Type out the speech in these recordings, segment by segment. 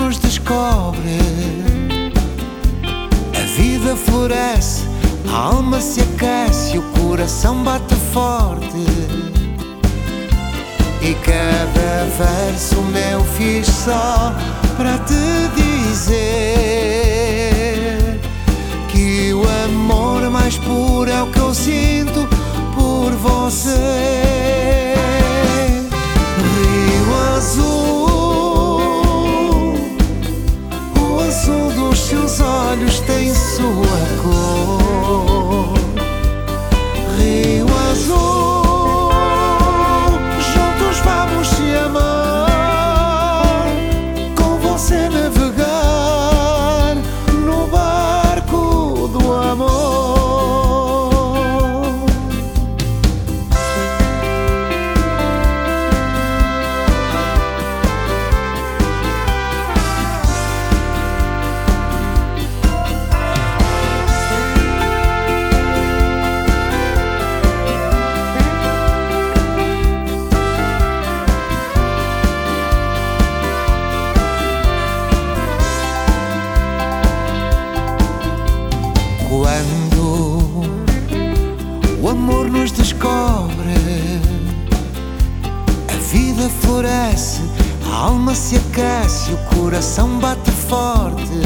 nos descobre, a vida floresce, a alma se aquece, o coração bate forte. E cada verso meu fiz só para te dizer que o amor mais puro é o que eu sinto por você. Rio azul, o azul dos seus olhos tem sua cor. Rio azul, juntos vamos te amar, com você navegar no barco do amor. Quando o amor nos descobre, a vida floresce, a alma se aquece, o coração bate forte.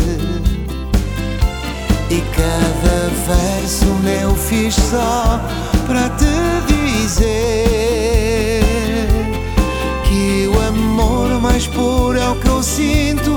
E cada verso meu fiz só para te dizer que o amor mais puro é o que eu sinto